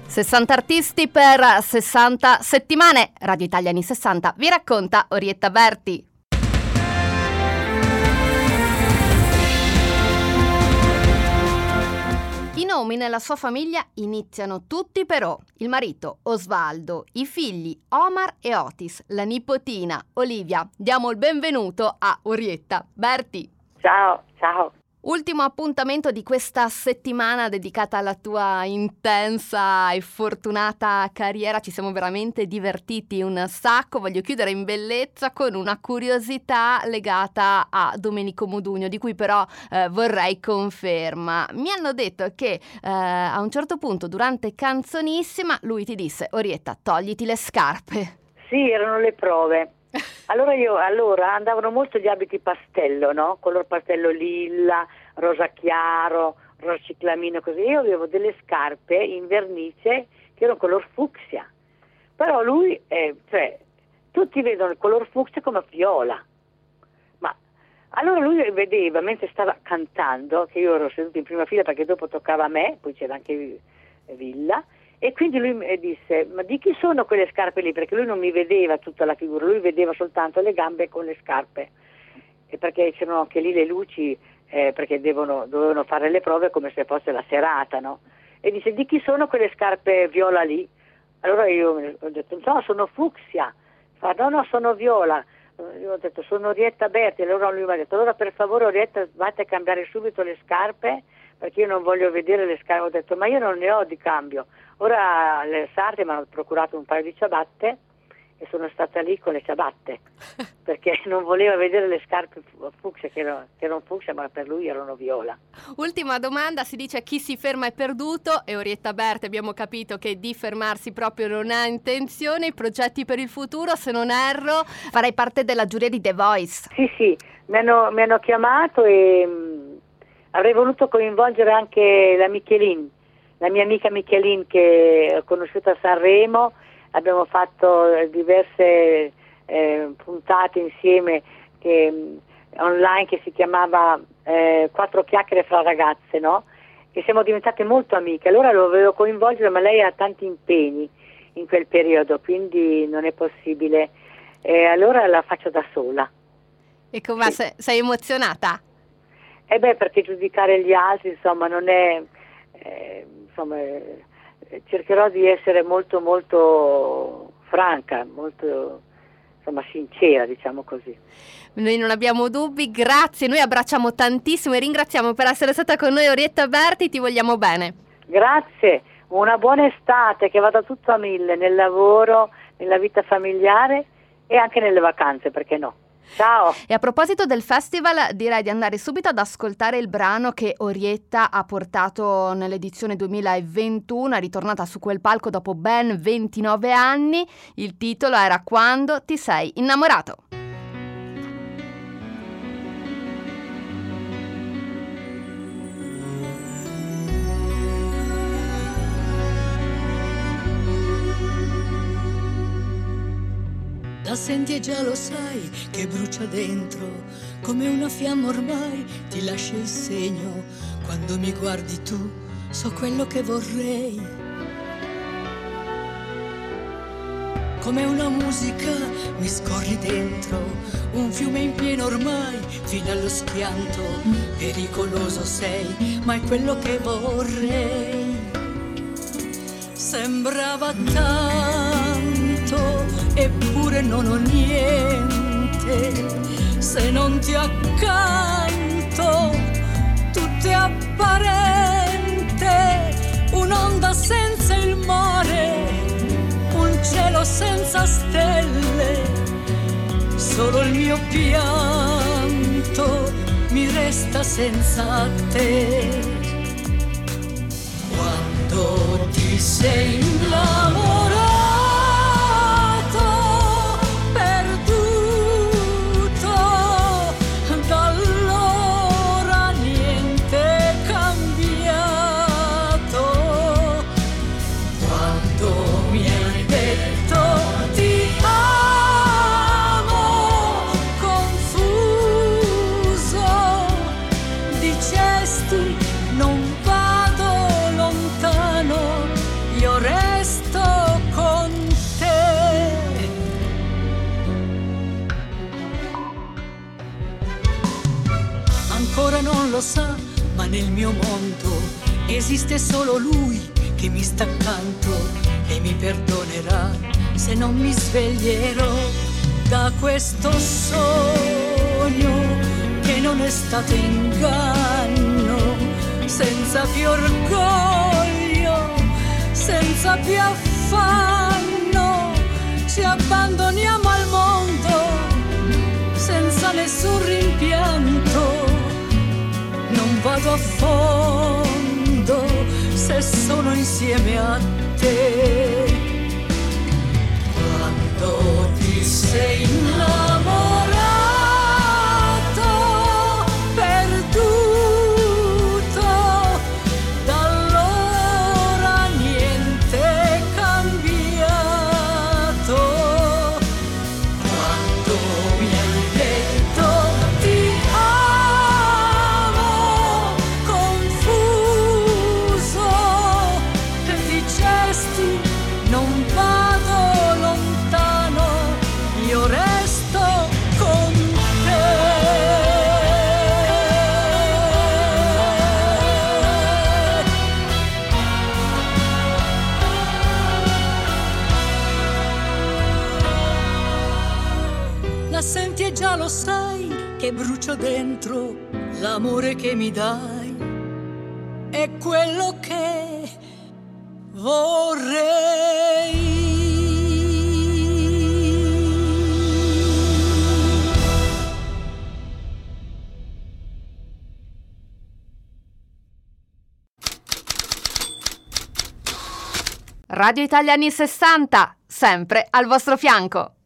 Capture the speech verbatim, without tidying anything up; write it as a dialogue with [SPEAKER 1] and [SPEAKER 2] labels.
[SPEAKER 1] sessanta artisti per sessanta settimane. Radio Italia anni sessanta vi racconta Orietta Berti. I nomi nella sua famiglia iniziano tutti per O. Il marito Osvaldo, i figli Omar e Otis, la nipotina Olivia. Diamo il benvenuto a Orietta Berti.
[SPEAKER 2] Ciao, ciao.
[SPEAKER 1] Ultimo appuntamento di questa settimana dedicata alla tua intensa e fortunata carriera. Ci siamo veramente divertiti un sacco. Voglio chiudere in bellezza con una curiosità legata a Domenico Modugno, di cui però eh, vorrei conferma. Mi hanno detto che eh, a un certo punto durante Canzonissima lui ti disse: Orietta, togliti le scarpe.
[SPEAKER 2] Sì, erano le prove. Allora io allora andavano molto gli abiti pastello, no? Color pastello lilla, rosa chiaro, rosa ciclamino, così. Io avevo delle scarpe in vernice che erano color fucsia. Però lui, eh, cioè, tutti vedono il color fucsia come viola. Ma allora lui vedeva, mentre stava cantando, che io ero seduto in prima fila perché dopo toccava a me, poi c'era anche Villa, e quindi lui mi disse: ma di chi sono quelle scarpe lì? Perché lui non mi vedeva tutta la figura, lui vedeva soltanto le gambe con le scarpe, e perché c'erano anche lì le luci, eh, perché devono, dovevano fare le prove come se fosse la serata, no? E disse: di chi sono quelle scarpe viola lì? Allora io ho detto: no, sono fucsia. Fa: no, no, sono viola. Io ho detto: sono Orietta Berti. Allora lui mi ha detto: allora per favore Orietta, vatti a cambiare subito le scarpe, perché io non voglio vedere le scarpe. Ho detto: ma io non ne ho di cambio. Ora le sarde mi hanno procurato un paio di ciabatte e sono stata lì con le ciabatte, perché non voleva vedere le scarpe fucsia, che erano, che erano fucsia, ma per lui erano viola.
[SPEAKER 1] Ultima domanda: si dice chi si ferma è perduto, e Orietta Berti abbiamo capito che di fermarsi proprio non ha intenzione. I progetti per il futuro, se non erro, farai parte della giuria di The Voice.
[SPEAKER 2] Sì, sì, mi hanno, mi hanno chiamato e mh, avrei voluto coinvolgere anche la Michelin, la mia amica Michelin, che ho conosciuto a Sanremo. Abbiamo fatto diverse eh, puntate insieme che, online, che si chiamava eh, Quattro chiacchiere fra ragazze, no? E siamo diventate molto amiche. Allora lo volevo coinvolgere, ma lei ha tanti impegni in quel periodo, quindi non è possibile. E allora la faccio da sola.
[SPEAKER 1] E come
[SPEAKER 2] sì.
[SPEAKER 1] sei emozionata?
[SPEAKER 2] Eh beh, perché giudicare gli altri, insomma, non è... Eh, insomma, eh, cercherò di essere molto molto franca, molto insomma sincera, diciamo così.
[SPEAKER 1] Noi non abbiamo dubbi, grazie, noi abbracciamo tantissimo e ringraziamo per essere stata con noi Orietta Berti, ti vogliamo bene.
[SPEAKER 2] Grazie, una buona estate, che vada tutto a mille nel lavoro, nella vita familiare e anche nelle vacanze, perché no? Ciao.
[SPEAKER 1] E a proposito del festival, direi di andare subito ad ascoltare il brano che Orietta ha portato nell'edizione duemilaventuno, è ritornata su quel palco dopo ben ventinove anni. Il titolo era Quando ti sei innamorato.
[SPEAKER 3] La senti e già lo sai che brucia dentro, come una fiamma ormai ti lascia il segno. Quando mi guardi tu, so quello che vorrei. Come una musica mi scorri dentro, un fiume in pieno ormai, fino allo schianto. Pericoloso sei, ma è quello che vorrei. Sembrava tanto, eppure non ho niente, se non ti accanto tutto è apparente, un'onda senza il mare, un cielo senza stelle, solo il mio pianto mi resta senza te. Quando ti sei innamorato, non vado lontano, io resto lo sa, ma nel mio mondo esiste solo lui che mi sta accanto e mi perdonerà se non mi sveglierò da questo sogno che non è stato inganno, senza più orgoglio, senza più affanno, ci abbandoniamo al mondo senza nessun rimpianto. Non vado a fondo se sono insieme a te. Quando ti sei innamorato, perduto, da allora niente è cambiato. Quando mi hai detto ti amo, confuso, di gesti non vado lontano, io resto con te. La senti e già lo sai che brucio dentro, l'amore che mi dai è quello che vorrei.
[SPEAKER 1] Radio Italia anni sessanta, sempre al vostro fianco.